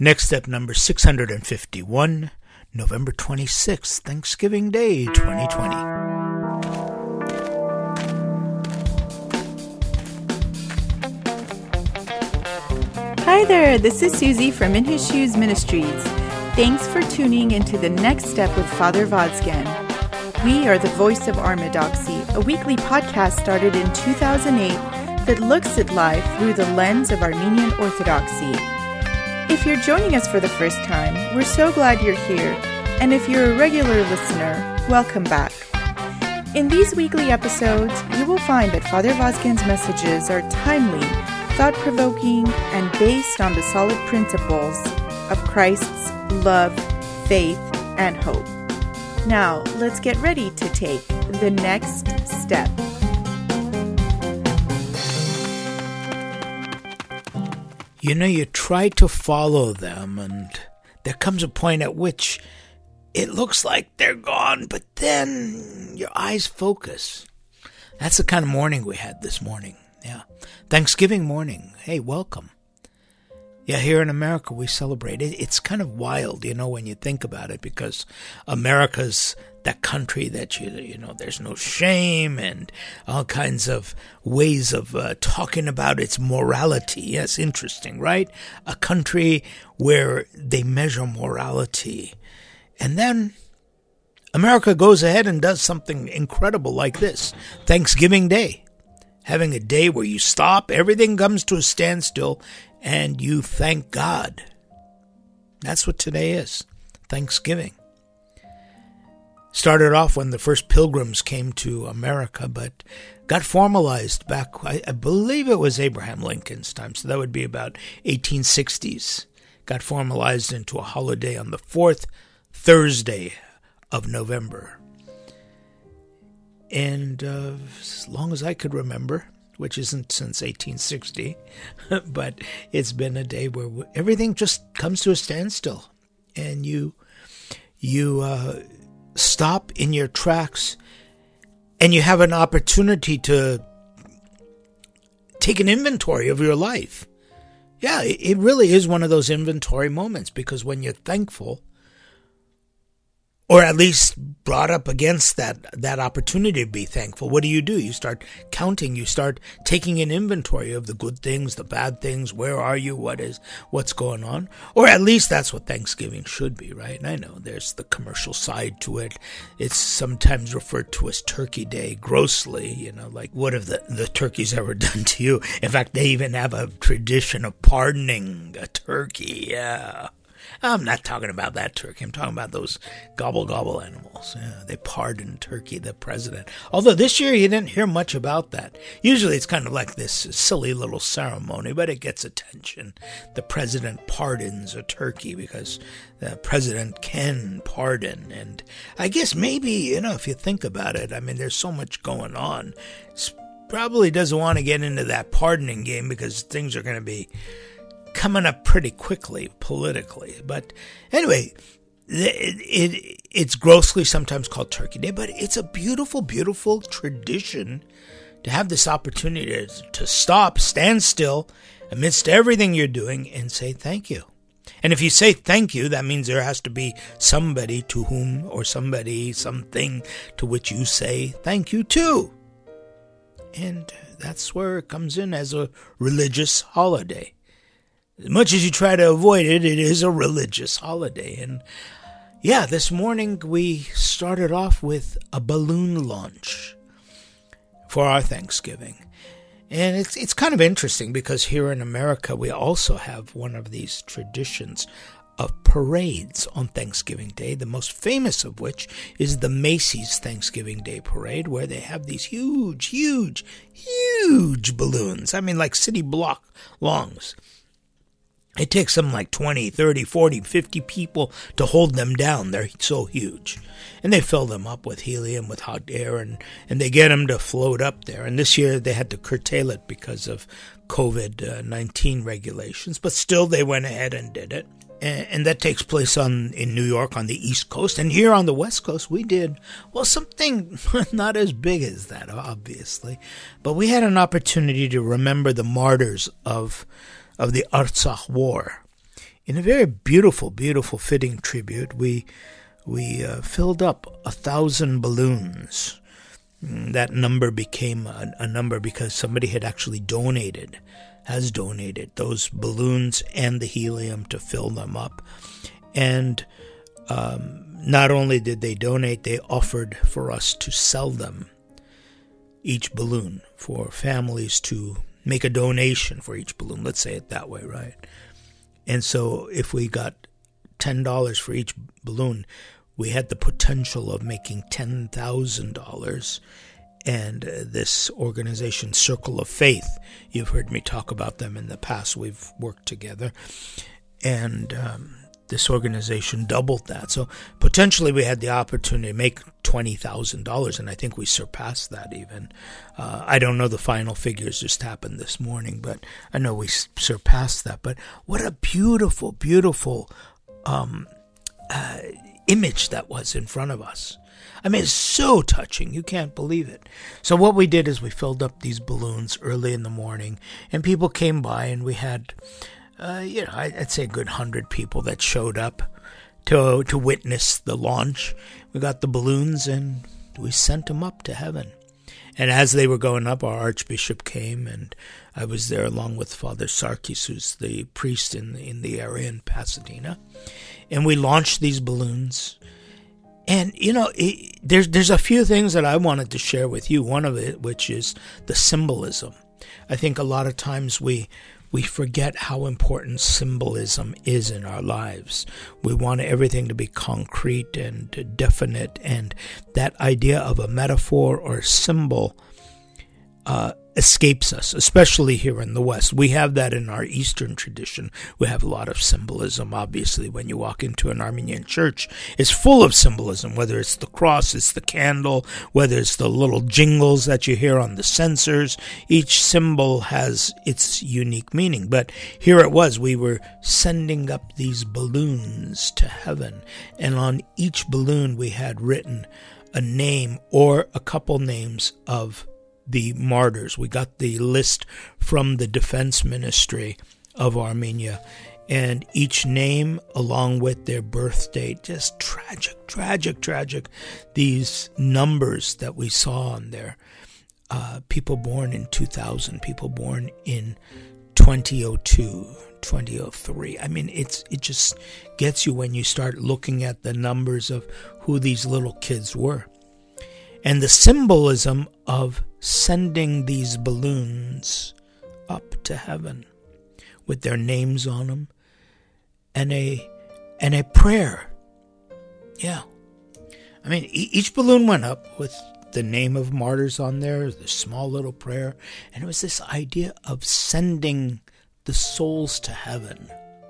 Next step number 651, November 26th, Thanksgiving Day 2020. Hi there, this is Susie from In His Shoes Ministries. Thanks for tuning into the Next Step with Father Vazgen. We are the voice of Orthodoxy, a weekly podcast started in 2008 that looks at life through the lens of Armenian Orthodoxy. If you're joining us for the first time, we're so glad you're here, and if you're a regular listener, welcome back. In these weekly episodes, you will find that Father Vazgen's messages are timely, thought-provoking, and based on the solid principles of Christ's love, faith, and hope. Now, let's get ready to take the next step. You know, you try to follow them, and there comes a point at which it looks like they're gone, but then your eyes focus. That's the kind of morning we had this morning. Yeah. Thanksgiving morning. Hey, welcome. Yeah, here in America, we celebrate it. It's kind of wild, you know, when you think about it, because America's that country that, you know, there's no shame and all kinds of ways of talking about its morality. Yes, interesting, right? A country where they measure morality. And then America goes ahead and does something incredible like this. Thanksgiving Day. Having a day where you stop, everything comes to a standstill, and you thank God. That's what today is, Thanksgiving. Started off when the first pilgrims came to America, but got formalized back, I believe it was Abraham Lincoln's time, so that would be about 1860s. Got formalized into a holiday on the fourth Thursday of November. And as long as I could remember, which isn't since 1860, but it's been a day where everything just comes to a standstill, and you stop in your tracks, and you have an opportunity to take an inventory of your life. Yeah, it really is one of those inventory moments, because when you're thankful, or at least brought up against that opportunity to be thankful, what do? You start counting, you start taking an inventory of the good things, the bad things, where are you, what's going on? Or at least that's what Thanksgiving should be, right? And I know there's the commercial side to it. It's sometimes referred to as Turkey Day, grossly, you know, like what have the turkeys ever done to you? In fact, they even have a tradition of pardoning a turkey, yeah. I'm not talking about that turkey. I'm talking about those gobble animals. Yeah, they pardoned Turkey, the president. Although this year you didn't hear much about that. Usually it's kind of like this silly little ceremony, but it gets attention. The president pardons a turkey because the president can pardon. And I guess maybe, you know, if you think about it, I mean, there's so much going on. Probably doesn't want to get into that pardoning game because things are going to be coming up pretty quickly politically. But anyway, it's grossly sometimes called Turkey Day, but it's a beautiful, beautiful tradition to have this opportunity to stop, stand still amidst everything you're doing and say thank you. And if you say thank you, that means there has to be somebody to whom, or somebody, something to which you say thank you to. And that's where it comes in as a religious holiday. As much as you try to avoid it, it is a religious holiday. And yeah, this morning we started off with a balloon launch for our Thanksgiving. And it's kind of interesting because here in America we also have one of these traditions of parades on Thanksgiving Day, the most famous of which is the Macy's Thanksgiving Day Parade, where they have these huge balloons. I mean, like city block longs. It takes them like 20, 30, 40, 50 people to hold them down. They're so huge. And they fill them up with helium, with hot air, and they get them to float up there. And this year they had to curtail it because of COVID-19 regulations. But still, they went ahead and did it. And that takes place in New York on the East Coast. And here on the West Coast, we did, well, something not as big as that, obviously. But we had an opportunity to remember the martyrs of the Artsakh War in a very beautiful, beautiful, fitting tribute, we filled up 1,000 balloons. That number became a number because somebody had actually has donated those balloons and the helium to fill them up. And not only did they donate, they offered for us to sell them, each balloon, for families to make a donation for each balloon. Let's say it that way, right? And so if we got $10 for each balloon, we had the potential of making $10,000. And this organization, Circle of Faith, you've heard me talk about them in the past. We've worked together. And this organization doubled that. So potentially we had the opportunity to make $20,000, and I think we surpassed that even. I don't know the final figures, just happened this morning, but I know we surpassed that. But what a beautiful, beautiful image that was in front of us. I mean, it's so touching. You can't believe it. So what we did is we filled up these balloons early in the morning, and people came by, and we had, I'd say a good 100 people that showed up to witness the launch. We got the balloons, and we sent them up to heaven. And as they were going up, our Archbishop came, and I was there along with Father Sarkis, who's the priest in the area in Pasadena. And we launched these balloons. And, there's a few things that I wanted to share with you. One of it, which is the symbolism. I think a lot of times we forget how important symbolism is in our lives. We want everything to be concrete and definite, and that idea of a metaphor or a symbol escapes us, especially here in the West. We have that in our Eastern tradition. We have a lot of symbolism. Obviously, when you walk into an Armenian church, it's full of symbolism, whether it's the cross, it's the candle, whether it's the little jingles that you hear on the censers. Each symbol has its unique meaning. But here it was, we were sending up these balloons to heaven, and on each balloon we had written a name or a couple names of the martyrs. We got the list from the Defense Ministry of Armenia, and each name along with their birth date, just tragic. These numbers that we saw on there, people born in 2000, people born in 2002, 2003. I mean, it just gets you when you start looking at the numbers of who these little kids were. And the symbolism of sending these balloons up to heaven with their names on them and a prayer. Yeah. I mean, each balloon went up with the name of martyrs on there, the small little prayer, and it was this idea of sending the souls to heaven,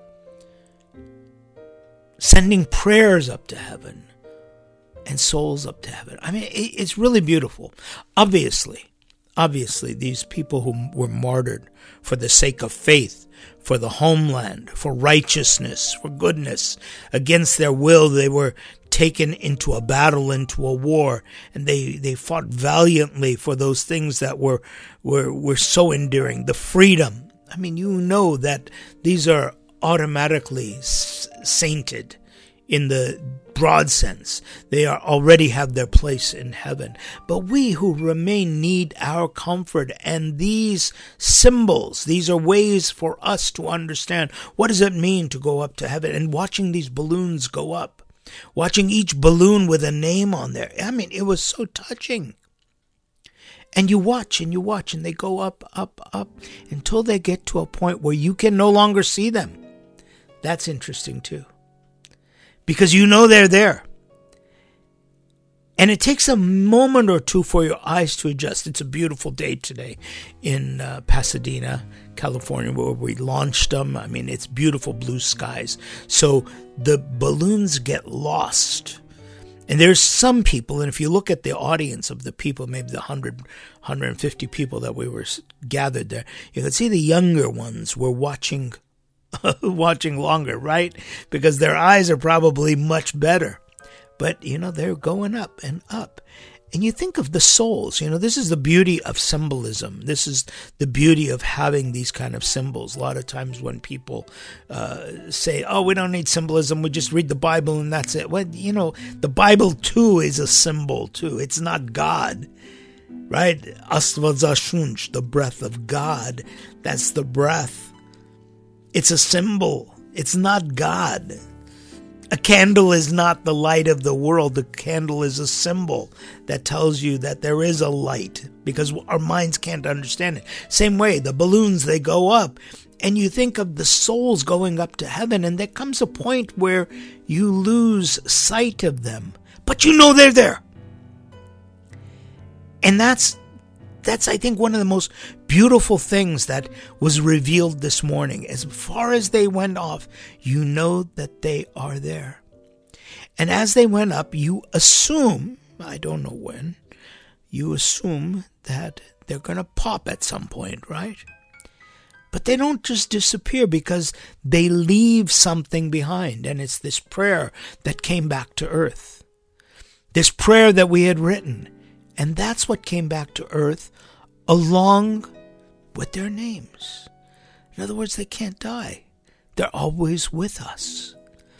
sending prayers up to heaven, and souls up to heaven. I mean, it's really beautiful. Obviously, these people who were martyred for the sake of faith, for the homeland, for righteousness, for goodness, against their will, they were taken into a battle, into a war, and they fought valiantly for those things that were so endearing. The freedom. I mean, you know that these are automatically sainted in the broad sense. They already have their place in heaven. But we who remain need our comfort, and these symbols, these are ways for us to understand what does it mean to go up to heaven. And watching these balloons go up, watching each balloon with a name on there, I mean, it was so touching. And you watch, and they go up, until they get to a point where you can no longer see them. That's interesting too, because you know they're there. And it takes a moment or two for your eyes to adjust. It's a beautiful day today in Pasadena, California, where we launched them. I mean, it's beautiful blue skies. So the balloons get lost. And there's some people, and if you look at the audience of the people, maybe the 100, 150 people that we were gathered there, you can see the younger ones were watching longer, right? Because their eyes are probably much better. But, they're going up and up. And you think of the souls, this is the beauty of symbolism. This is the beauty of having these kind of symbols. A lot of times when people say, oh, we don't need symbolism, we just read the Bible and that's it. Well, the Bible too is a symbol too. It's not God, right? Astvazashunch, the breath of God. That's the breath. It's a symbol. It's not God. A candle is not the light of the world. The candle is a symbol that tells you that there is a light, because our minds can't understand it. Same way, the balloons, they go up, and you think of the souls going up to heaven, and there comes a point where you lose sight of them, but they're there. And that's I think one of the most beautiful things that was revealed this morning. As far as they went off, you know that they are there. And as they went up, you assume, I don't know when, you assume that they're going to pop at some point, right? But they don't just disappear, because they leave something behind. And it's this prayer that came back to earth. This prayer that we had written. And that's what came back to earth along with their names. In other words, they can't die. They're always with us.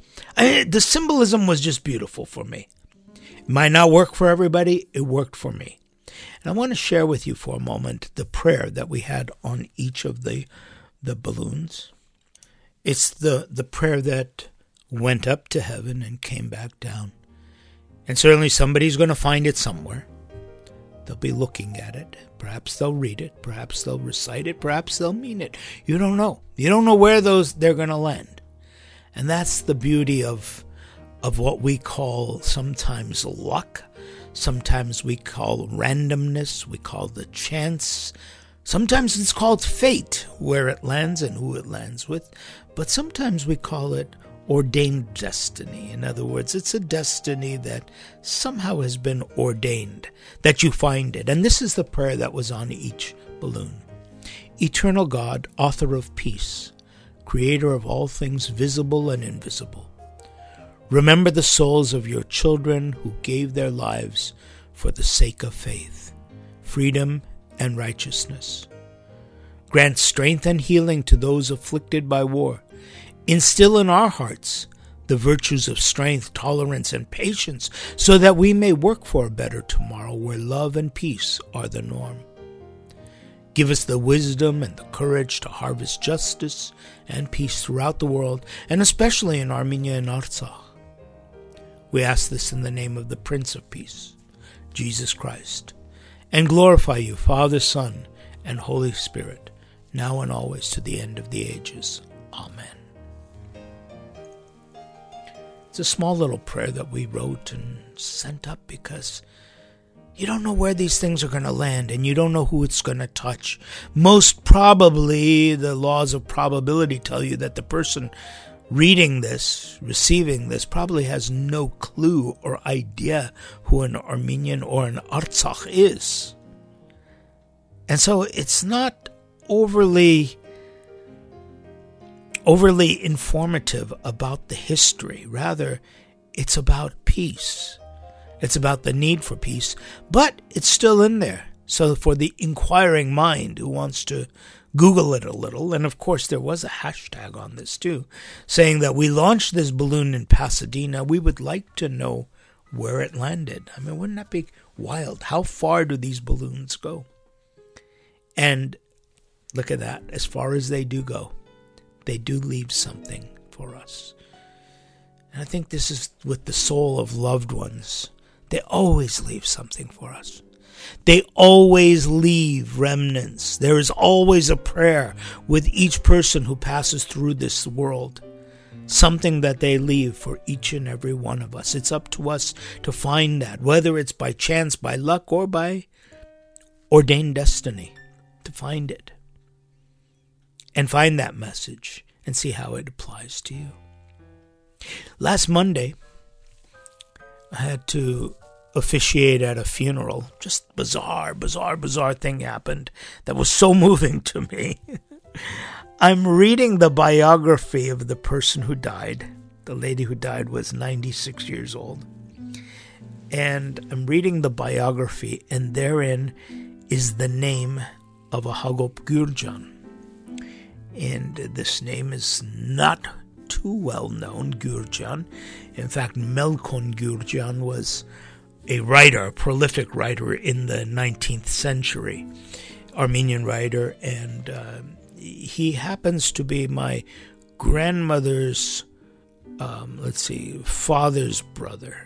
The symbolism was just beautiful for me. It might not work for everybody. It worked for me. And I want to share with you for a moment the prayer that we had on each of the balloons. It's the prayer that went up to heaven and came back down. And certainly somebody's going to find it somewhere. They'll be looking at it. Perhaps they'll read it. Perhaps they'll recite it. Perhaps they'll mean it. You don't know. You don't know where they're going to land. And that's the beauty of what we call sometimes luck. Sometimes we call randomness. We call the chance. Sometimes it's called fate, where it lands and who it lands with. But sometimes we call it ordained destiny. In other words, it's a destiny that somehow has been ordained, that you find it. And this is the prayer that was on each balloon. Eternal God, author of peace, creator of all things visible and invisible, remember the souls of your children who gave their lives for the sake of faith, freedom, and righteousness. Grant strength and healing to those afflicted by war. Instill in our hearts the virtues of strength, tolerance, and patience, so that we may work for a better tomorrow where love and peace are the norm. Give us the wisdom and the courage to harvest justice and peace throughout the world, and especially in Armenia and Artsakh. We ask this in the name of the Prince of Peace, Jesus Christ, and glorify you, Father, Son, and Holy Spirit, now and always to the end of the ages. Amen. It's a small little prayer that we wrote and sent up because you don't know where these things are going to land, and you don't know who it's going to touch. Most probably, the laws of probability tell you that the person reading this, receiving this, probably has no clue or idea who an Armenian or an Artsakh is. And so it's not overly informative about the history. Rather, it's about peace. It's about the need for peace, but it's still in there. So for the inquiring mind who wants to Google it a little, and of course there was a hashtag on this too, saying that we launched this balloon in Pasadena. We would like to know where it landed. I mean, wouldn't that be wild? How far do these balloons go? And look at that. As far as they do go, they do leave something for us. And I think this is with the soul of loved ones. They always leave something for us. They always leave remnants. There is always a prayer with each person who passes through this world. Something that they leave for each and every one of us. It's up to us to find that, whether it's by chance, by luck, or by ordained destiny, to find it. And find that message and see how it applies to you. Last Monday, I had to officiate at a funeral. Just bizarre thing happened that was so moving to me. I'm reading the biography of the person who died. The lady who died was 96 years old. and I'm reading the biography, and therein is the name of a Hagop Gurjan. And this name is not too well known, Gurjan. In fact, Melkon Gurjan was a writer, a prolific writer in the 19th century, Armenian writer, and he happens to be my grandmother's, father's brother.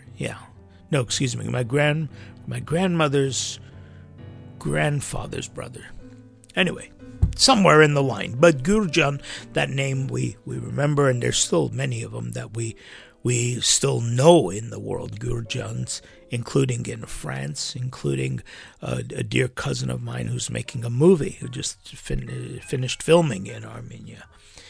My grandmother's grandfather's brother. Anyway, somewhere in the line. But Gurjan, that name we remember, and there's still many of them that we still know in the world, Gurjans, including in France, including a dear cousin of mine who's making a movie, who just finished filming in Armenia.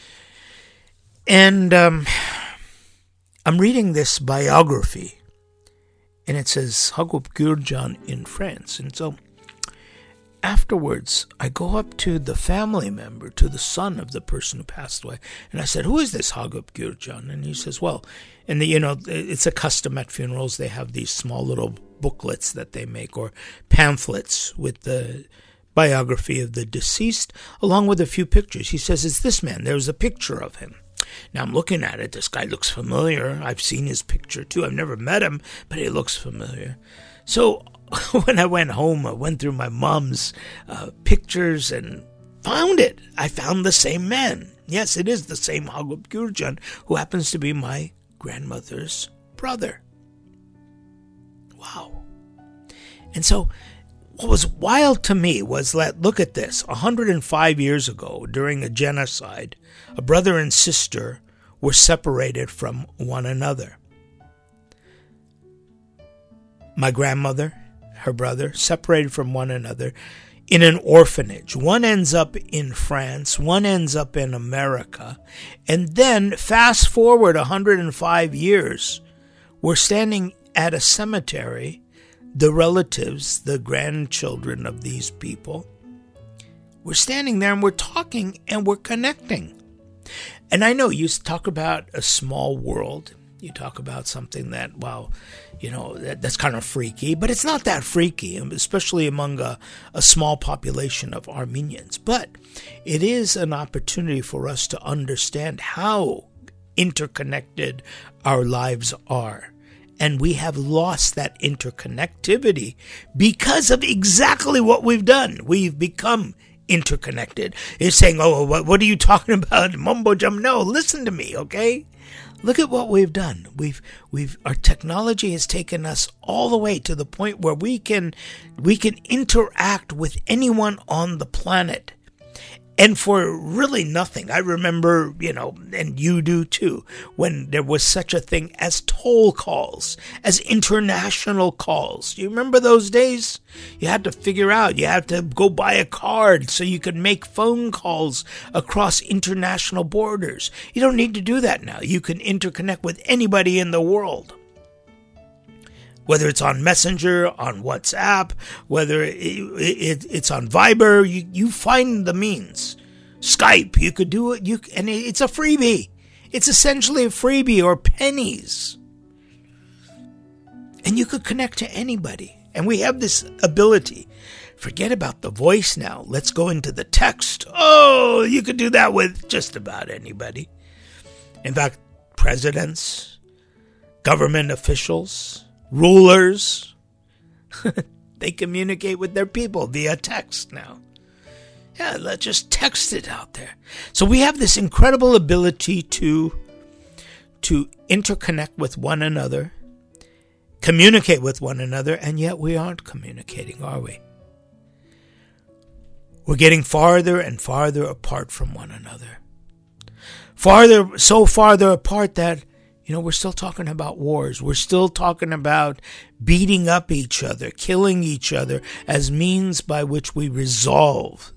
And I'm reading this biography, and it says Hagop Gurjan in France. And so afterwards, I go up to the family member, to the son of the person who passed away, and I said, "Who is this Hagop Gurjan?" And he says, "Well," and it's a custom at funerals. They have these small little booklets that they make, or pamphlets with the biography of the deceased, along with a few pictures. He says, "It's this man. There's a picture of him." Now I'm looking at it. This guy looks familiar. I've seen his picture too. I've never met him, but he looks familiar. So when I went home, I went through my mom's pictures and found it. I found the same man. Yes, it is the same Hagop Gurjan, who happens to be my grandmother's brother. Wow. And so what was wild to me was that, look at this, 105 years ago, during a genocide, a brother and sister were separated from one another. My grandmother, her brother, separated from one another in an orphanage. One ends up in France, one ends up in America, and then fast forward 105 years, we're standing at a cemetery, the relatives, the grandchildren of these people, we're standing there and we're talking and we're connecting. And I know you talk about a small world, you talk about something that, that's kind of freaky, but it's not that freaky, especially among a small population of Armenians. But it is an opportunity for us to understand how interconnected our lives are. And we have lost that interconnectivity because of exactly what we've done. We've become interconnected. You're saying, "Oh, what are you talking about? Mumbo jumbo." No, listen to me, okay? Look at what we've done. Our technology has taken us all the way to the point where we can interact with anyone on the planet. And for really nothing. I remember, and you do too, when there was such a thing as toll calls, as international calls. Do you remember those days? You had to figure out, you had to go buy a card so you could make phone calls across international borders. You don't need to do that now. You can interconnect with anybody in the world. Whether it's on Messenger, on WhatsApp, whether it's on Viber, you find the means. Skype, you could do it, and it's a freebie. It's essentially a freebie or pennies. And you could connect to anybody. And we have this ability. Forget about the voice now. Let's go into the text. Oh, you could do that with just about anybody. In fact, presidents, government officials, rulers, they communicate with their people via text now. Yeah, let's just text it out there. So we have this incredible ability to interconnect with one another, communicate with one another, and yet we aren't communicating, are we? We're getting farther and farther apart from one another. So farther apart that we're still talking about wars. We're still talking about beating up each other, killing each other as means by which we resolve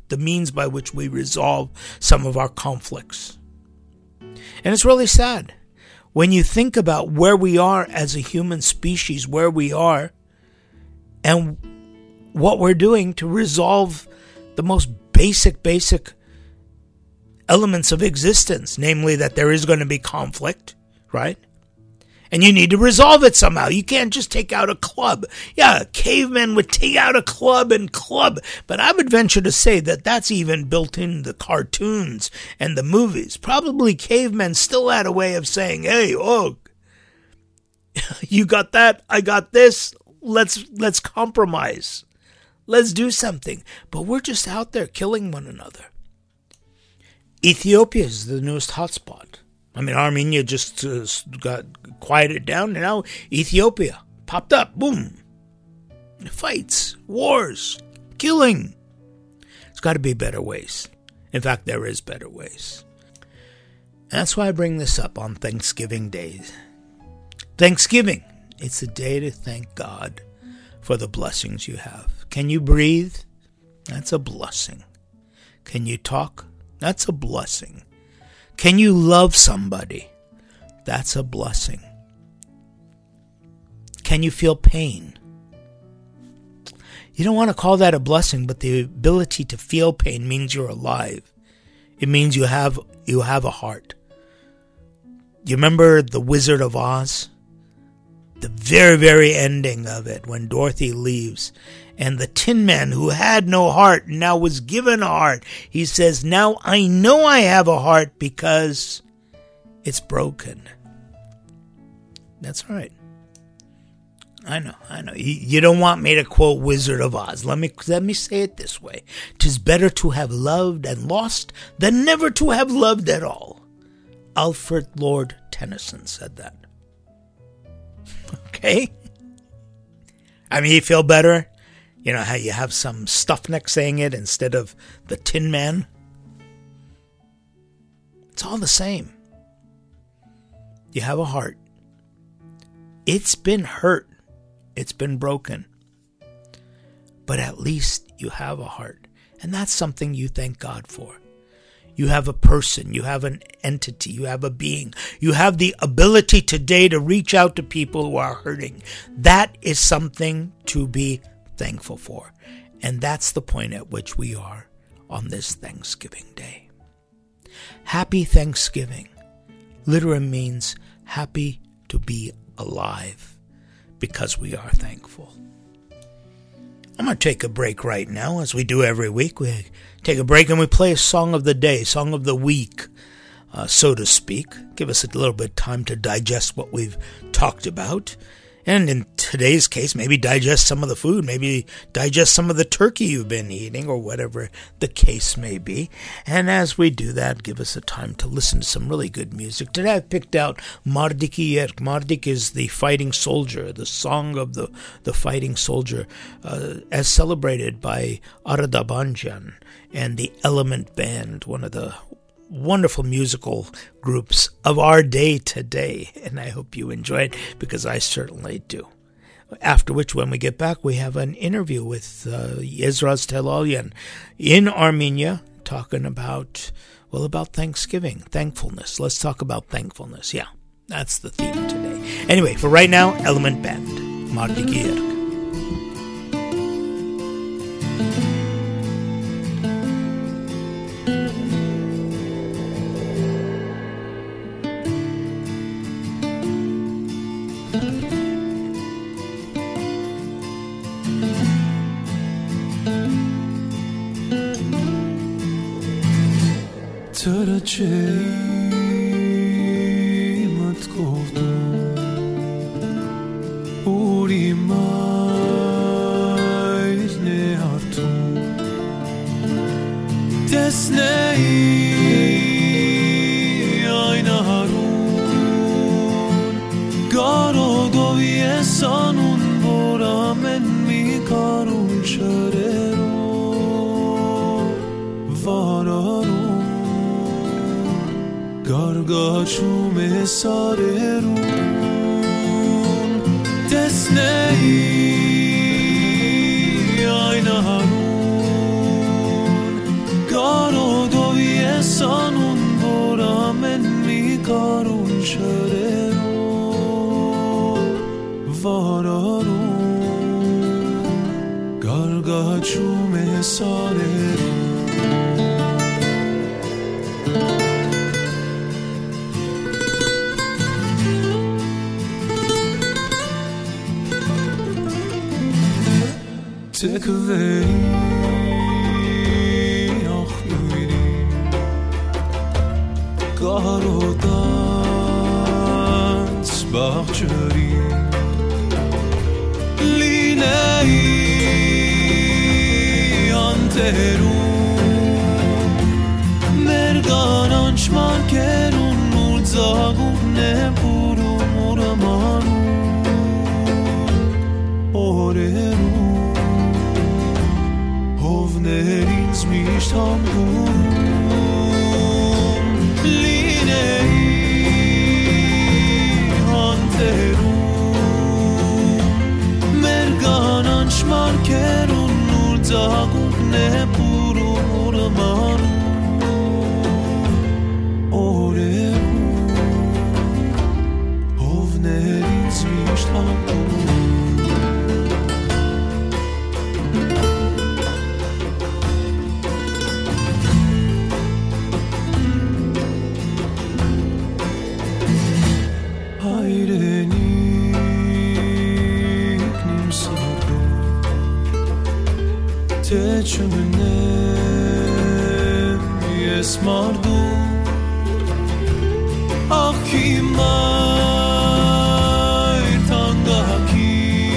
some of our conflicts. And it's really sad when you think about where we are as a human species, where we are, and what we're doing to resolve the most basic elements of existence, namely that there is going to be conflict, right? And you need to resolve it somehow. You can't just take out a club. Yeah, cavemen would take out a club and club. But I would venture to say that that's even built in the cartoons and the movies. Probably cavemen still had a way of saying, hey, oh, you got that, I got this, let's compromise. Let's do something. But we're just out there killing one another. Ethiopia is the newest hotspot. I mean, Armenia just got quieted down, and now Ethiopia popped up. Boom. Fights, wars, killing. There's got to be better ways. In fact, there is better ways. And that's why I bring this up on Thanksgiving Day. Thanksgiving. It's a day to thank God for the blessings you have. Can you breathe? That's a blessing. Can you talk? That's a blessing. Can you love somebody? That's a blessing. Can you feel pain? You don't want to call that a blessing, but the ability to feel pain means you're alive. It means you have a heart. You remember The Wizard of Oz? The very, very ending of it, when Dorothy leaves, and the Tin Man, who had no heart, now was given a heart. He says, now I know I have a heart because it's broken. That's right. I know. You don't want me to quote Wizard of Oz. Let me say it this way. 'Tis better to have loved and lost than never to have loved at all. Alfred Lord Tennyson said that. Okay? I mean, you feel better? You know how you have some stuffneck saying it instead of the Tin Man? It's all the same. You have a heart. It's been hurt. It's been broken. But at least you have a heart. And that's something you thank God for. You have a person, you have an entity, you have a being. You have the ability today to reach out to people who are hurting. That is something to be thankful for. And that's the point at which we are on this Thanksgiving Day. Happy Thanksgiving literally means happy to be alive because we are thankful. I'm going to take a break right now, as we do every week. We take a break and we play a song of the day, song of the week, so to speak. Give us a little bit of time to digest what we've talked about. And in today's case, maybe digest some of the food, maybe digest some of the turkey you've been eating, or whatever the case may be. And as we do that, give us a time to listen to some really good music. Today I've picked out Mardiki Yerk. Mardik is the fighting soldier, the song of the fighting soldier, as celebrated by Arada Banjan and the Element Band, one of the wonderful musical groups of our day today, and I hope you enjoy it, because I certainly do. After which, when we get back, we have an interview with Yezraz Telalyan in Armenia, talking about Thanksgiving, thankfulness. Let's talk about thankfulness. Yeah, that's the theme today. Anyway, for right now, Element Band, Mardiki. چرا چیمت گفتم اوری مایز نهارتون تسنه ای آینه هارون گارو دوی سانون برامن میکارون شره رو وارارون گارگاچوم ساره رون تسنه ای آینه هارون گارو دوی سانون برامن میکارون شره رو وارارون گارگاچوم ساره رون تکوهی آخویری گارو دانس باخچری لینهی آنترو مرگانان شمان کرون نور زاگون نپورو مورمانو orero hovnerins misht ham gurum linei hanterum merganan shmar kerun nur zagun nepurum urmanu orero hovnerins misht ham gurum Tecümnem yes mardu Akimay tanga ki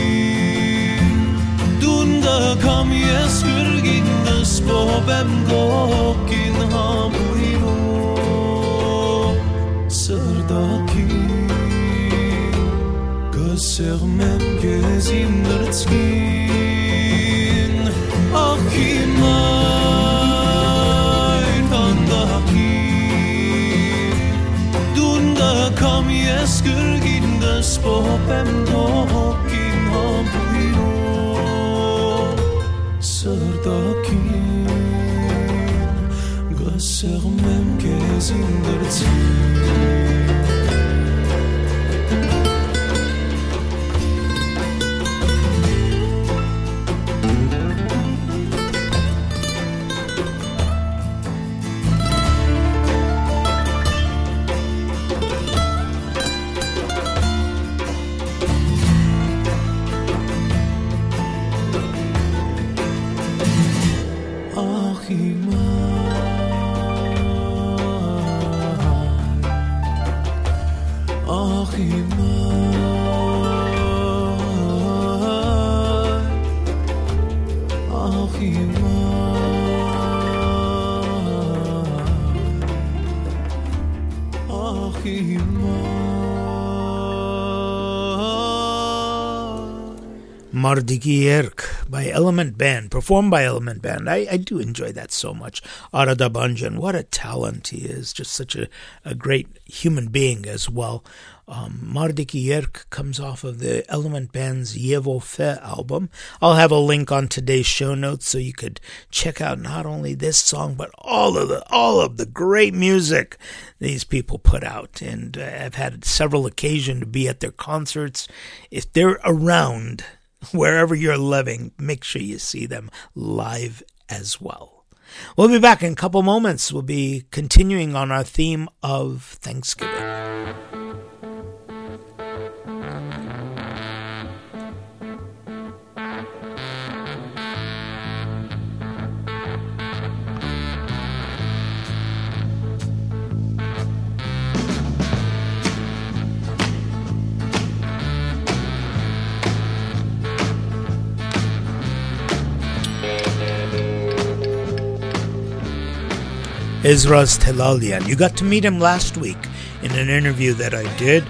Dunda kam yes gürgindes bobem gokin hamuiro Sırdaki Gösermem gezim nırtskin Akimay tandaki Dunda kam yeskürgindes popem dokin hamuiro Sırdaki Gösermem gezim nırtskin Mardiki Yerk by Element Band, performed by Element Band. I do enjoy that so much. Arada Banjan, what a talent he is. Just such a great human being as well. Mardiki Yerk comes off of the Element Band's Yevo Fe album. I'll have a link on today's show notes so you could check out not only this song, but all of the great music these people put out. And I've had several occasions to be at their concerts. If they're around, wherever you're living, make sure you see them live as well. We'll be back in a couple moments. We'll be continuing on our theme of Thanksgiving. Ezras Telalian. You got to meet him last week in an interview that I did.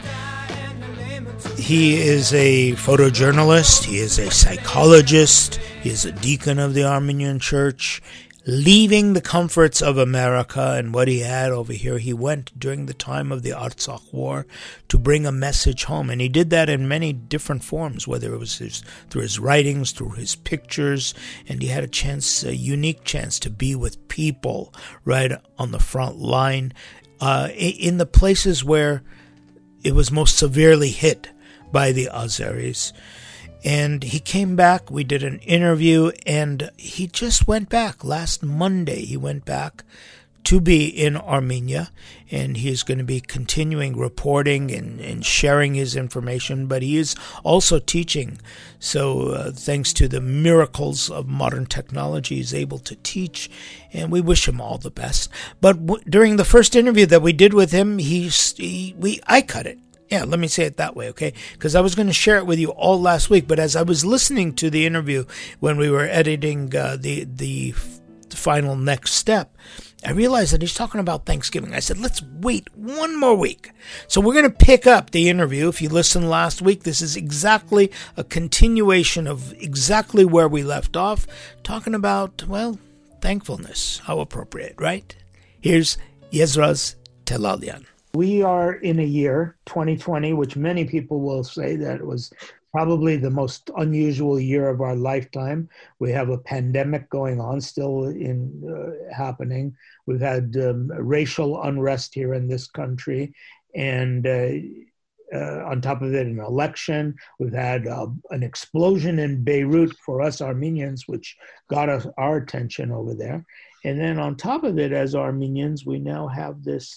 He is a photojournalist. He is a psychologist. He is a deacon of the Armenian Church. Leaving the comforts of America and what he had over here, he went during the time of the Artsakh War to bring a message home. And he did that in many different forms, whether it was through his writings, through his pictures. And he had a unique chance to be with people right on the front line, in the places where it was most severely hit by the Azeris. And he came back, we did an interview, and he just went back. Last Monday, he went back to be in Armenia, and he is going to be continuing reporting and sharing his information, but he is also teaching. So thanks to the miracles of modern technology, he's able to teach, and we wish him all the best. But during the first interview that we did with him, I cut it. Yeah, let me say it that way, okay? Because I was going to share it with you all last week, but as I was listening to the interview when we were editing the final next step, I realized that he's talking about Thanksgiving. I said, let's wait one more week. So we're going to pick up the interview. If you listened last week, this is exactly a continuation of exactly where we left off, talking about, well, thankfulness. How appropriate, right? Here's Yezraz Telalyan. We are in a year, 2020, which many people will say that it was probably the most unusual year of our lifetime. We have a pandemic going on, still happening. We've had racial unrest here in this country, and on top of it, an election. We've had an explosion in Beirut for us Armenians, which got our attention over there. And then on top of it, as Armenians, we now have this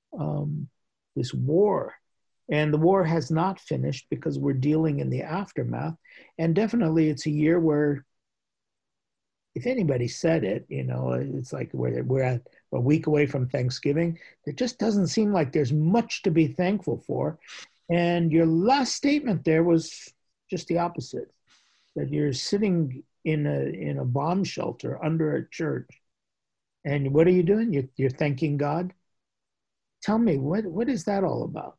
war. And the war has not finished because we're dealing in the aftermath. And definitely it's a year where, if anybody said it, it's like we're at a week away from Thanksgiving. It just doesn't seem like there's much to be thankful for. And your last statement there was just the opposite, that you're sitting in a bomb shelter under a church. And what are you doing? You're thanking God? Tell me, what is that all about?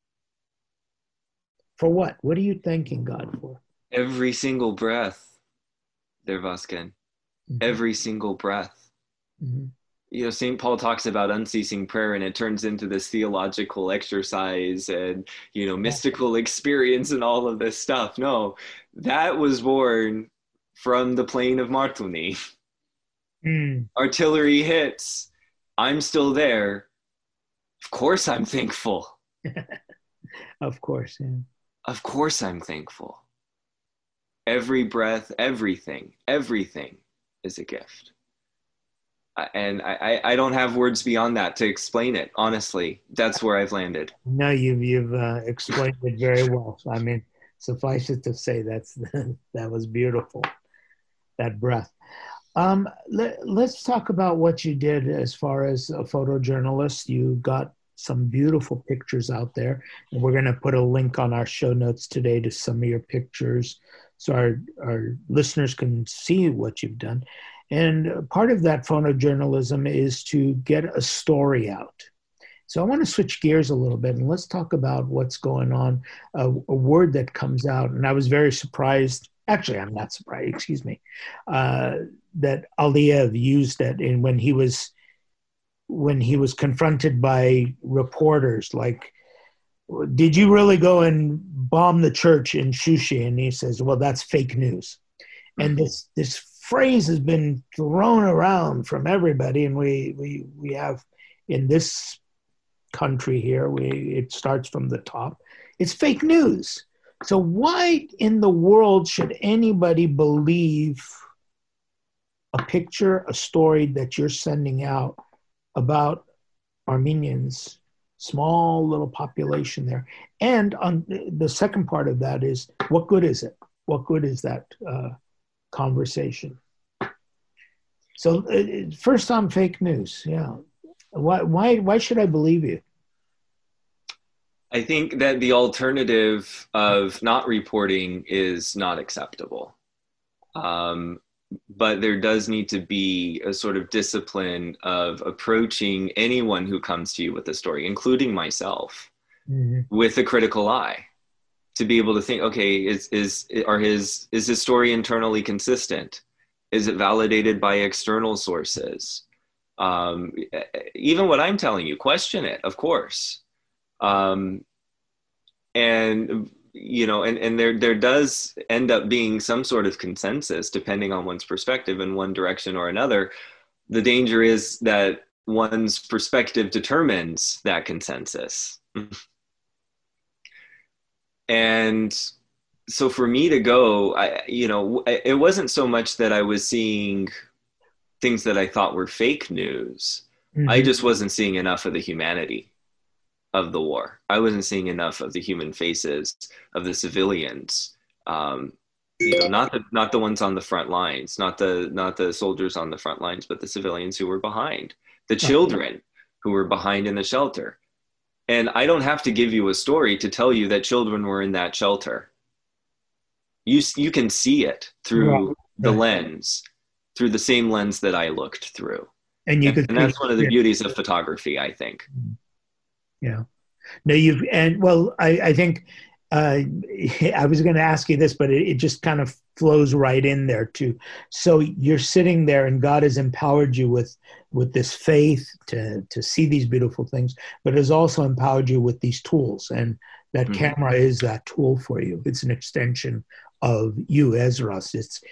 For what? What are you thanking God for? Every single breath, Der Vazgen. Mm-hmm. Every single breath. Mm-hmm. St. Paul talks about unceasing prayer, and it turns into this theological exercise and, mystical experience and all of this stuff. No, that was born from the plain of Martuni. Artillery hits. I'm still there. Of course I'm thankful. Of course, yeah. Of course I'm thankful. Every breath, everything is a gift. And I don't have words beyond that to explain it. Honestly, that's where I've landed. No, you've explained it very well. I mean, suffice it to say that was beautiful, that breath. Let's talk about what you did as far as a photojournalist. You got some beautiful pictures out there, and we're going to put a link on our show notes today to some of your pictures so our listeners can see what you've done. And part of that photojournalism is to get a story out. So I want to switch gears a little bit, and let's talk about what's going on, a word that comes out. And I was very surprised. Actually, I'm not surprised, excuse me, that Aliyev used that when he was confronted by reporters, like, did you really go and bomb the church in Shushi? And he says, well, that's fake news. And this phrase has been thrown around from everybody. And we have in this country here, it starts from the top. It's fake news. So why in the world should anybody believe a picture, a story that you're sending out about Armenians, small little population there? And on the second part of that is, what good is it? What good is that conversation? So first on fake news, yeah. Why should I believe you? I think that the alternative of not reporting is not acceptable. But there does need to be a sort of discipline of approaching anyone who comes to you with a story, including myself, with a critical eye, to be able to think, okay, is his story internally consistent? Is it validated by external sources? Even what I'm telling you, question it, of course. And there does end up being some sort of consensus depending on one's perspective in one direction or another. The danger is that one's perspective determines that consensus. And so for me to go, it wasn't so much that I was seeing things that I thought were fake news, I just wasn't seeing enough of the humanity of the war. I wasn't seeing enough of the human faces of the civilians. Not the ones on the front lines, not the soldiers on the front lines, but the civilians who were behind, the children who were behind in the shelter. And I don't have to give you a story to tell you that children were in that shelter. You can see it through the lens, through the same lens that I looked through. And that's one of the beauties of photography, I think. Yeah. No, I think I was going to ask you this, but it just kind of flows right in there too. So you're sitting there and God has empowered you with this faith to see these beautiful things, but has also empowered you with these tools. And that camera is that tool for you. It's an extension of you, Esdras.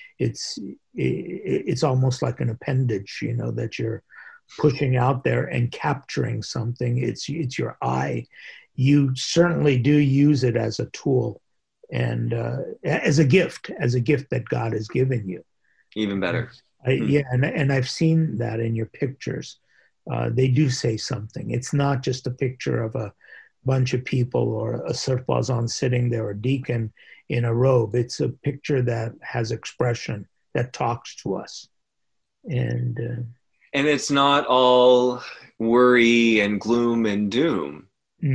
It's almost like an appendage, that you're pushing out there and capturing something. It's your eye. You certainly do use it as a tool and as a gift that God has given you. Even better. And I've seen that in your pictures. They do say something. It's not just a picture of a bunch of people or a surpazan sitting there, a deacon in a robe. It's a picture that has expression, that talks to us. And it's not all worry and gloom and doom.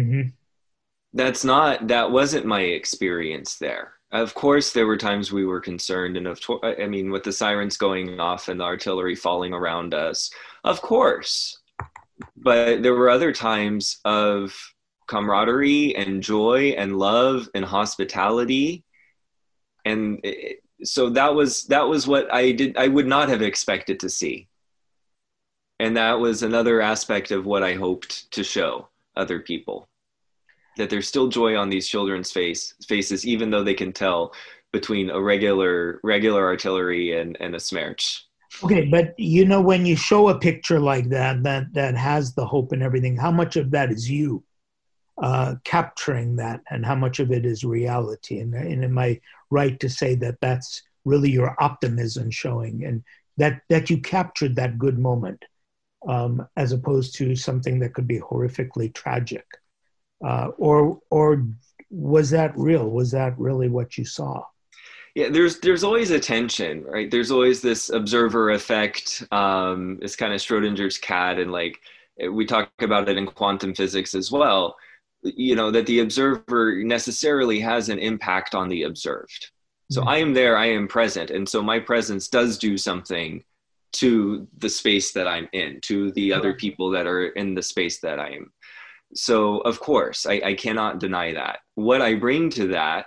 That wasn't my experience there. Of course, there were times we were concerned, and with the sirens going off and the artillery falling around us, of course. But there were other times of camaraderie and joy and love and hospitality. And so that was what I would not have expected to see. And that was another aspect of what I hoped to show other people, that there's still joy on these children's faces, even though they can tell between a regular artillery and a smerch. Okay, but when you show a picture like that has the hope and everything, how much of that is you capturing that, and how much of it is reality? And am I right to say that that's really your optimism showing, and that you captured that good moment, as opposed to something that could be horrifically tragic? Or was that real? Was that really what you saw? Yeah, there's always a tension, right? There's always this observer effect. It's kind of Schrodinger's cat, and we talk about it in quantum physics as well. That the observer necessarily has an impact on the observed. So I am there, I am present, and so my presence does do something to the space that I'm in, to the other people that are in the space that I am. So of course, I cannot deny that. What I bring to that,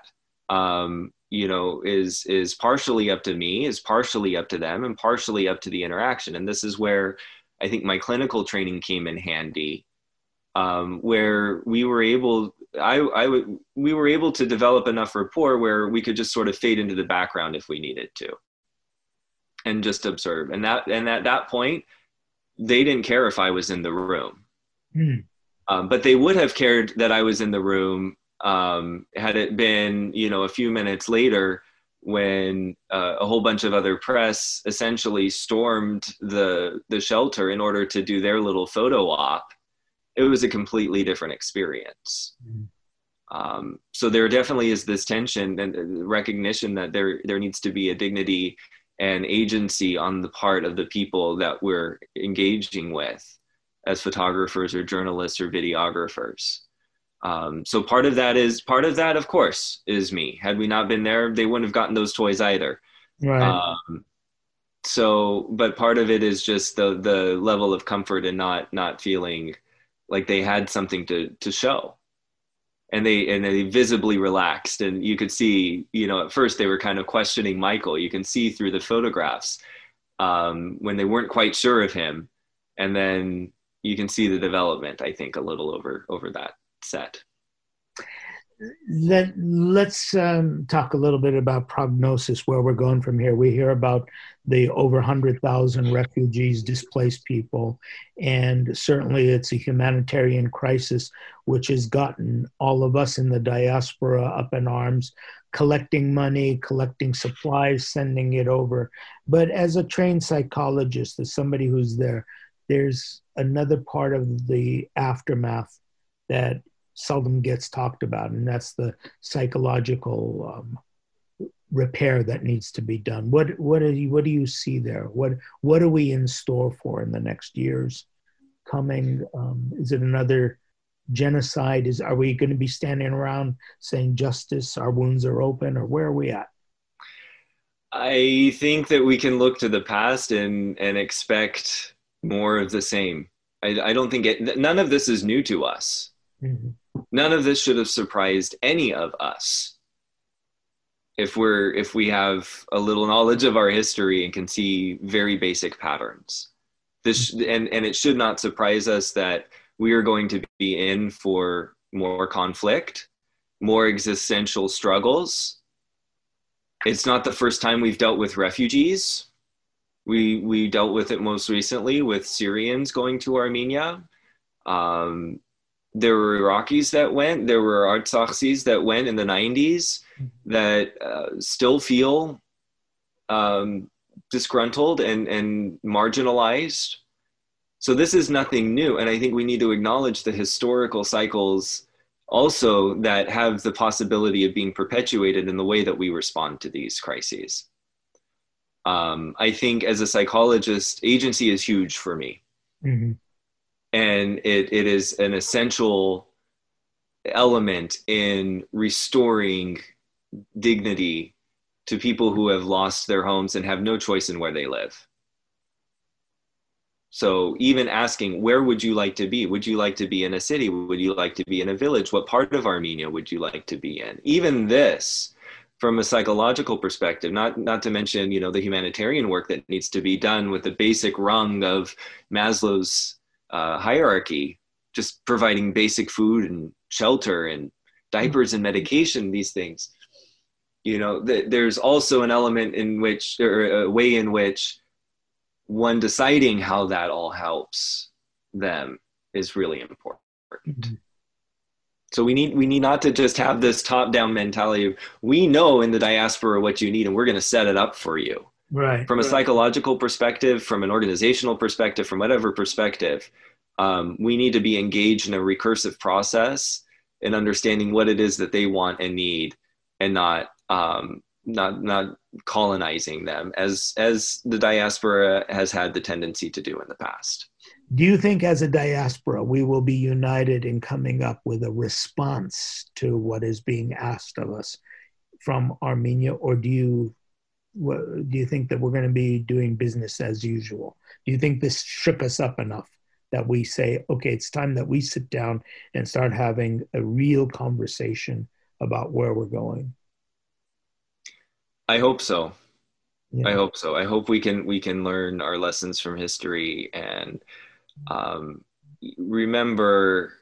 is partially up to me, is partially up to them, and partially up to the interaction. And this is where I think my clinical training came in handy, where we were able to develop enough rapport where we could just sort of fade into the background if we needed to, and just observe. And at that point, they didn't care if I was in the room. But they would have cared that I was in the room had it been, a few minutes later when a whole bunch of other press essentially stormed the shelter in order to do their little photo op. It was a completely different experience. So there definitely is this tension and recognition that there needs to be a dignity and agency on the part of the people that we're engaging with as photographers or journalists or videographers. So part of that, of course, is me. Had we not been there, they wouldn't have gotten those toys either. Right. But part of it is just the level of comfort and not feeling like they had something to show. And they visibly relaxed. And you could see, at first they were kind of questioning Michael. You can see through the photographs when they weren't quite sure of him. And then you can see the development, I think, a little over that set. Let's talk a little bit about prognosis, where we're going from here. We hear about the over 100,000 refugees, displaced people, and certainly it's a humanitarian crisis which has gotten all of us in the diaspora up in arms, collecting money, collecting supplies, sending it over. But as a trained psychologist, as somebody who's there there's another part of the aftermath that seldom gets talked about, and that's the psychological repair that needs to be done. What do you see there? What are we in store for in the next years coming? Is it another genocide? Are we going to be standing around saying justice, our wounds are open, or where are we at? I think that we can look to the past and expect more of the same. I don't think none of this is new to us. Mm-hmm. None of this should have surprised any of us. If we have a little knowledge of our history and can see very basic patterns, and it should not surprise us that we are going to be in for more conflict, more existential struggles. It's not the first time we've dealt with refugees. We dealt with it most recently with Syrians going to Armenia. There were Iraqis that went. There were Artsaksis that went in the 90s that still feel disgruntled and marginalized. So this is nothing new. And I think we need to acknowledge the historical cycles also that have the possibility of being perpetuated in the way that we respond to these crises. I think as a psychologist, agency is huge for me. Mm-hmm. And it is an essential element in restoring dignity to people who have lost their homes and have no choice in where they live. So even asking, where would you like to be? Would you like to be in a city? Would you like to be in a village? What part of Armenia would you like to be in? Even this, from a psychological perspective, not to mention, the humanitarian work that needs to be done with the basic rung of Maslow's hierarchy, just providing basic food and shelter and diapers and medication, these things. There's also an element in which, or a way in which, one deciding how that all helps them is really important. Mm-hmm. So we need not to just have this top-down mentality of, we know in the diaspora what you need and we're going to set it up for you. Right. From a psychological perspective, from an organizational perspective, from whatever perspective, we need to be engaged in a recursive process in understanding what it is that they want and need, and not colonizing them as the diaspora has had the tendency to do in the past. Do you think as a diaspora we will be united in coming up with a response to what is being asked of us from Armenia, or do you think that we're going to be doing business as usual? Do you think this shook us up enough that we say, okay, it's time that we sit down and start having a real conversation about where we're going? I hope so. Yeah. I hope so. I hope we can learn our lessons from history and remember,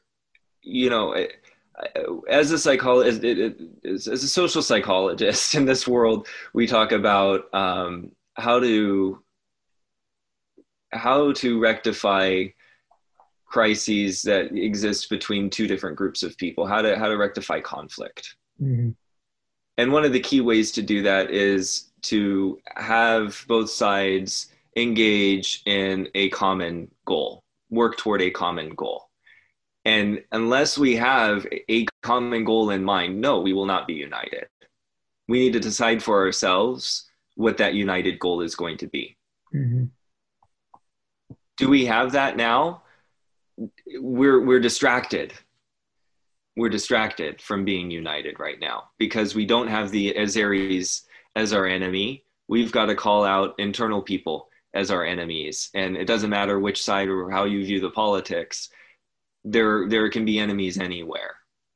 as a psychologist, as a social psychologist in this world, we talk about how to rectify crises that exist between two different groups of people, how to rectify conflict. Mm-hmm. And one of the key ways to do that is to have both sides engage in a common goal, work toward a common goal. And unless we have a common goal in mind, no, we will not be united. We need to decide for ourselves what that united goal is going to be. Mm-hmm. Do we have that now? We're distracted. We're distracted from being united right now because we don't have the Azeris as our enemy. We've got to call out internal people as our enemies. And it doesn't matter which side or how you view the politics. There can be enemies anywhere.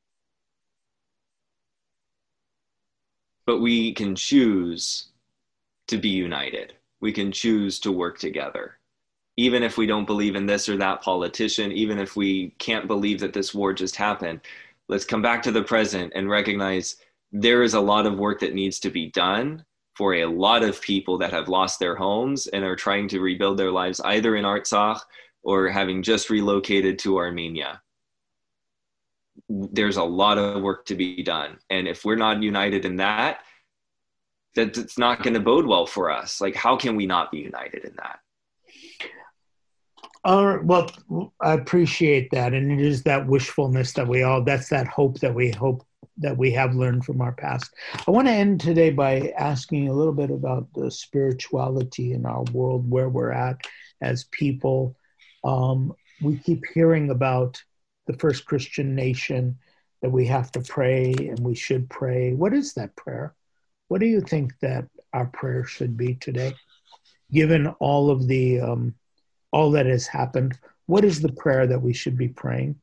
But we can choose to be united. We can choose to work together. Even if we don't believe in this or that politician, even if we can't believe that this war just happened, let's come back to the present and recognize there is a lot of work that needs to be done for a lot of people that have lost their homes and are trying to rebuild their lives either in Artsakh or having just relocated to Armenia. There's a lot of work to be done. And if we're not united in that, that's not going to bode well for us. Like, how can we not be united in that? Well, I appreciate that. And it is that wishfulness that's that hope that we have learned from our past. I want to end today by asking a little bit about the spirituality in our world, where we're at as people. We keep hearing about the first Christian nation, that we have to pray and we should pray. What is that prayer? What do you think that our prayer should be today? Given all of the all that has happened, what is the prayer that we should be praying?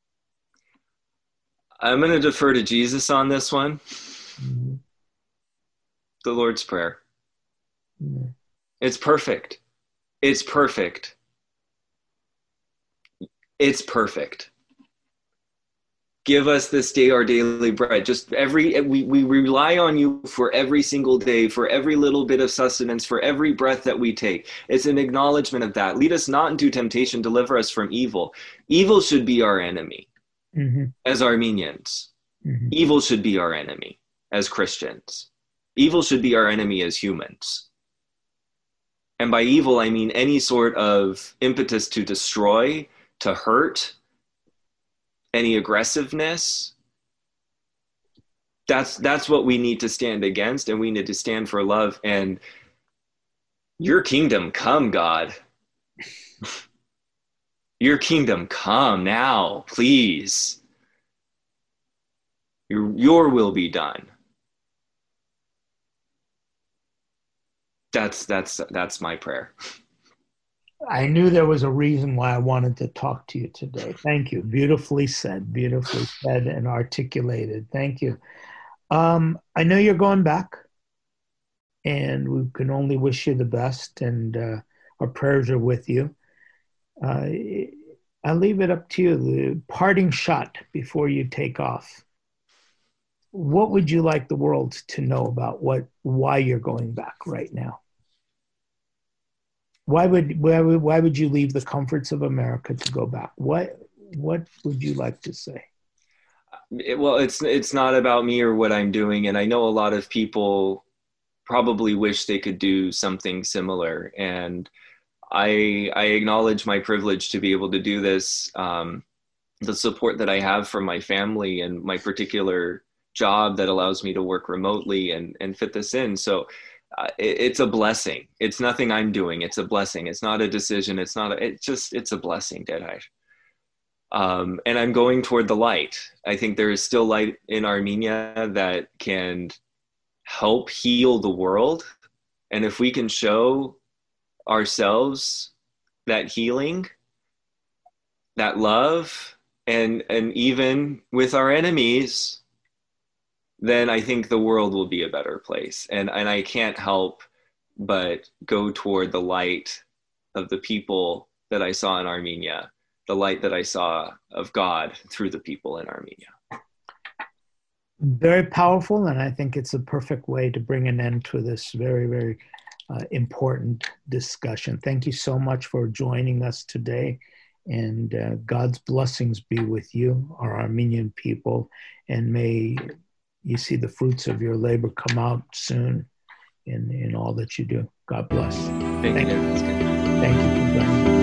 I'm going to defer to Jesus on this one. Mm-hmm. The Lord's Prayer. Mm-hmm. It's perfect. It's perfect. It's perfect. Give us this day our daily bread. Just we rely on you for every single day, for every little bit of sustenance, for every breath that we take. It's an acknowledgement of that. Lead us not into temptation, deliver us from evil. Evil should be our enemy. Mm-hmm. As Armenians. Mm-hmm. Evil should be our enemy as Christians. Evil should be our enemy as humans. And by evil, I mean any sort of impetus to destroy, to hurt, any aggressiveness. That's what we need to stand against, and we need to stand for love. And your kingdom come, God. Your kingdom come now, please. Your will be done. That's my prayer. I knew there was a reason why I wanted to talk to you today. Thank you. Beautifully said and articulated. Thank you. I know you're going back, and we can only wish you the best, and our prayers are with you. I'll leave it up to you. The parting shot before you take off. What would you like the world to know about why you're going back right now? Why would you leave the comforts of America to go back? What would you like to say? Well, it's not about me or what I'm doing, and I know a lot of people probably wish they could do something similar, and I acknowledge my privilege to be able to do this. The support that I have from my family and my particular job that allows me to work remotely and fit this in. So it's a blessing. It's nothing I'm doing. It's a blessing. It's not a decision. It's a blessing, Deadeye. And I'm going toward the light. I think there is still light in Armenia that can help heal the world. And if we can show ourselves that healing, that love, and even with our enemies, then I think the world will be a better place. And I can't help but go toward the light of the people that I saw in Armenia, the light that I saw of God through the people in Armenia. Very powerful, and I think it's a perfect way to bring an end to this very, very important discussion. Thank you so much for joining us today, and God's blessings be with you, our Armenian people, and may you see the fruits of your labor come out soon in all that you do. God bless. Thank you. Thank you for joining us.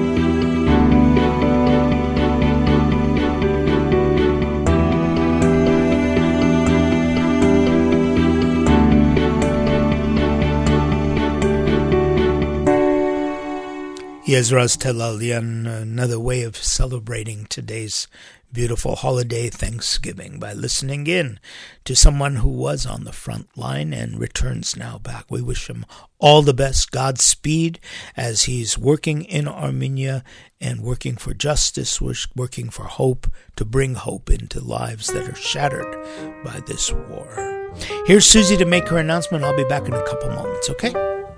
Yezras Telalian, another way of celebrating today's beautiful holiday, Thanksgiving, by listening in to someone who was on the front line and returns now back. We wish him all the best, Godspeed, as he's working in Armenia and working for justice, working for hope, to bring hope into lives that are shattered by this war. Here's Susie to make her announcement. I'll be back in a couple moments, okay?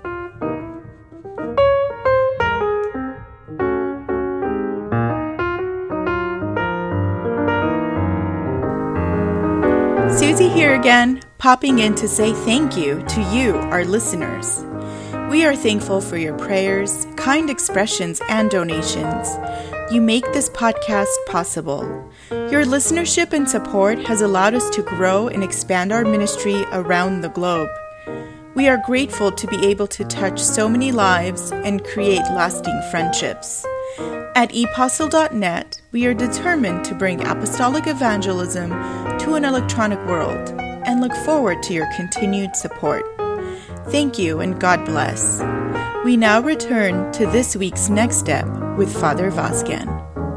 Susie here again, popping in to say thank you to you, our listeners. We are thankful for your prayers, kind expressions, and donations. You make this podcast possible. Your listenership and support has allowed us to grow and expand our ministry around the globe. We are grateful to be able to touch so many lives and create lasting friendships. At epostle.net, we are determined to bring apostolic evangelism to an electronic world and look forward to your continued support. Thank you and God bless. We now return to this week's Next Step with Father Vazgen.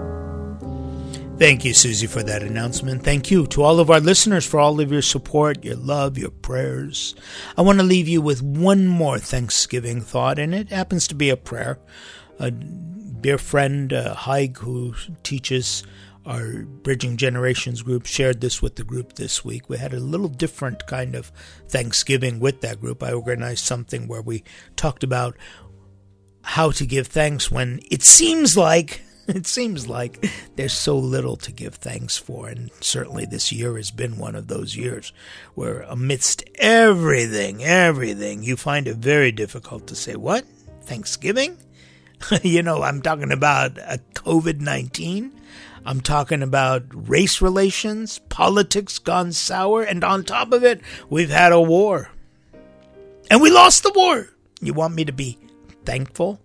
Thank you, Susie, for that announcement. Thank you to all of our listeners for all of your support, your love, your prayers. I want to leave you with one more Thanksgiving thought, and it happens to be a prayer. A dear friend, Haig, who teaches our Bridging Generations group, shared this with the group this week. We had a little different kind of Thanksgiving with that group. I organized something where we talked about how to give thanks when it seems like there's so little to give thanks for. And certainly this year has been one of those years where amidst everything, you find it very difficult to say, what? Thanksgiving? I'm talking about COVID-19. I'm talking about race relations, politics gone sour, and on top of it, we've had a war. And we lost the war. You want me to be thankful?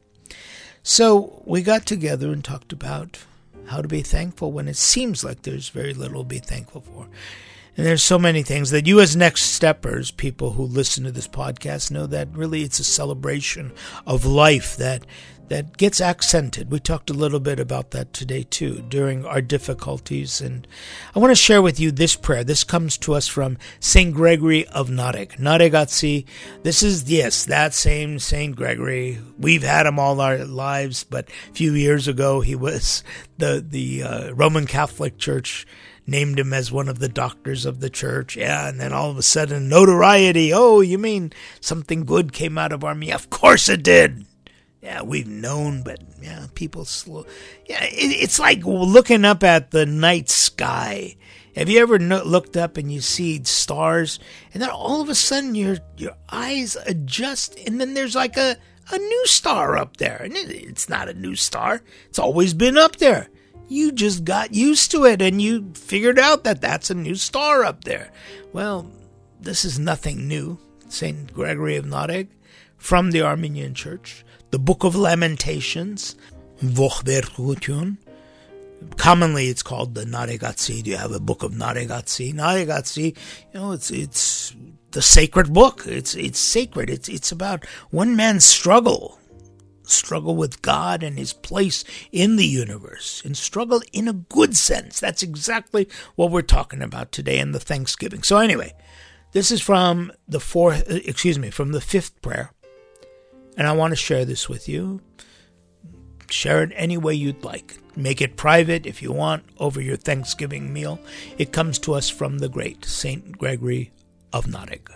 So we got together and talked about how to be thankful when it seems like there's very little to be thankful for. And there's so many things that you as Next Steppers, people who listen to this podcast, know that really it's a celebration of life that gets accented. We talked a little bit about that today too, during our difficulties. And I want to share with you this prayer. This comes to us from St. Gregory of Narek. Naregatsi. This is, yes, that same St. Gregory. We've had him all our lives, but a few years ago he was the Roman Catholic Church named him as one of the doctors of the church. Yeah, and then all of a sudden, notoriety. Oh, you mean something good came out of Armenia? Of course it did. Yeah, we've known, but yeah, people slow. Yeah, it's like looking up at the night sky. Have you ever looked up and you see stars, and then all of a sudden your eyes adjust, and then there's like a new star up there, and it's not a new star. It's always been up there. You just got used to it, and you figured out that that's a new star up there. Well, this is nothing new. St. Gregory of Narek from the Armenian Church. The Book of Lamentations, commonly it's called the Naregatsi. Do you have a Book of Naregatsi? Naregatsi, it's the sacred book. It's sacred. It's about one man's struggle with God and his place in the universe, and struggle in a good sense. That's exactly what we're talking about today in the Thanksgiving. So anyway, this is from the fifth prayer. And I want to share this with you. Share it any way you'd like. Make it private if you want over your Thanksgiving meal. It comes to us from the great St. Gregory of Narek.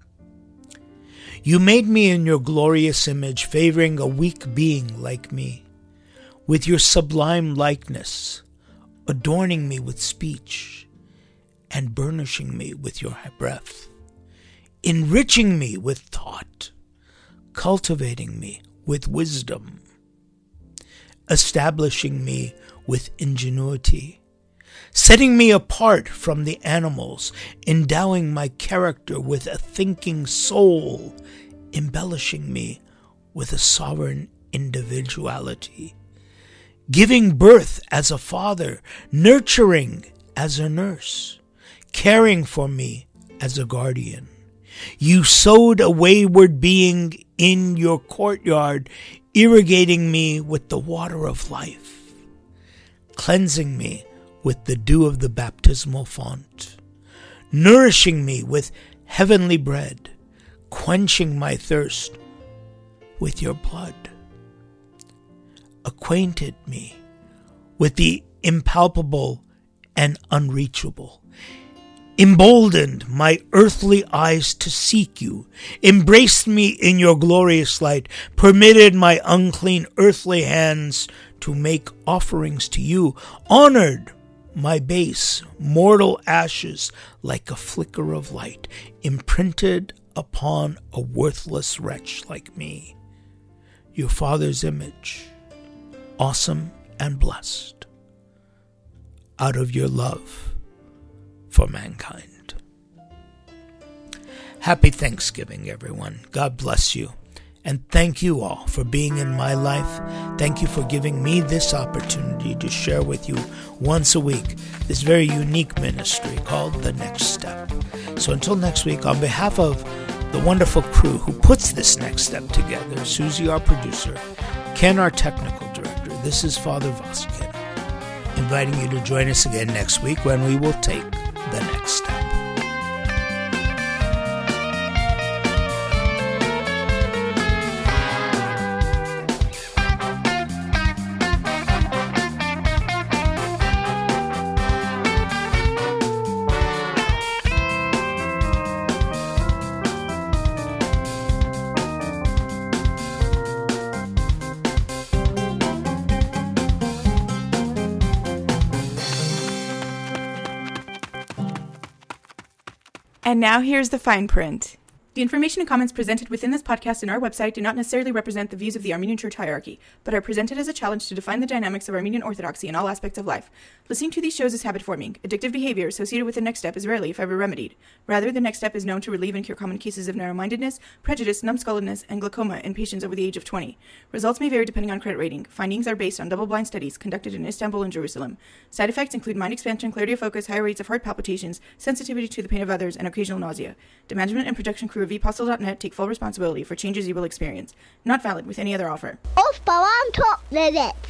You made me in your glorious image, favoring a weak being like me, with your sublime likeness, adorning me with speech, and burnishing me with your breath, enriching me with thought, cultivating me with wisdom, establishing me with ingenuity, setting me apart from the animals, endowing my character with a thinking soul, embellishing me with a sovereign individuality, giving birth as a father, nurturing as a nurse, caring for me as a guardian. You sowed a wayward being in your courtyard, irrigating me with the water of life, cleansing me with the dew of the baptismal font, nourishing me with heavenly bread, quenching my thirst with your blood, acquainted me with the impalpable and unreachable, emboldened my earthly eyes to seek you, embraced me in your glorious light, permitted my unclean earthly hands to make offerings to you, honored my base mortal ashes like a flicker of light, imprinted upon a worthless wretch like me, your Father's image, awesome and blessed, out of your love for mankind. Happy Thanksgiving, everyone. God bless you, And thank you all for being in my life. Thank you for giving me this opportunity to share with you once a week this very unique ministry called The Next Step. So until next week, on behalf of the wonderful crew who puts this next step together, Susie, our producer, Ken, our technical director, this is Father Voskin, inviting you to join us again next week when we will take the next step. And now here's the fine print. The information and comments presented within this podcast and our website do not necessarily represent the views of the Armenian Church hierarchy, but are presented as a challenge to define the dynamics of Armenian Orthodoxy in all aspects of life. Listening to these shows is habit-forming. Addictive behavior associated with the next step is rarely, if ever, remedied. Rather, the next step is known to relieve and cure common cases of narrow-mindedness, prejudice, numbskulledness, and glaucoma in patients over the age of 20. Results may vary depending on credit rating. Findings are based on double-blind studies conducted in Istanbul and Jerusalem. Side effects include mind expansion, clarity of focus, higher rates of heart palpitations, sensitivity to the pain of others, and occasional nausea. The management and production crew of ePostal.net take full responsibility for changes you will experience. Not valid with any other offer. Of babam çok dedi.